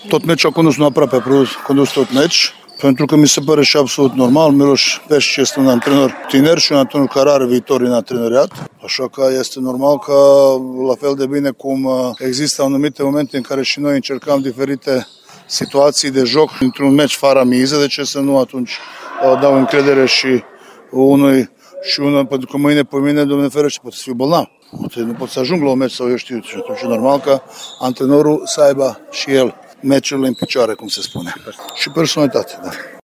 Tot meciul a condus, nu aproape, a condus tot meci. Pentru că mi se pare și absolut normal, Miloș Peș este un antrenor tiner și un antrenor care are viitor în antrenoriat. Așa că este normal că, la fel de bine cum există anumite momente în care și noi încercăm diferite situații de joc într-un meci fără miză, de ce să nu atunci dau încredere și unul, pentru că mâine pe mine, Doamne ferește, poate să fiu bolnav. Nu pot să ajung la un meci sau eu știu. Și atunci e normal că antrenorul să aibă și el meciul în picioare, cum se spune. Și personalitate, da.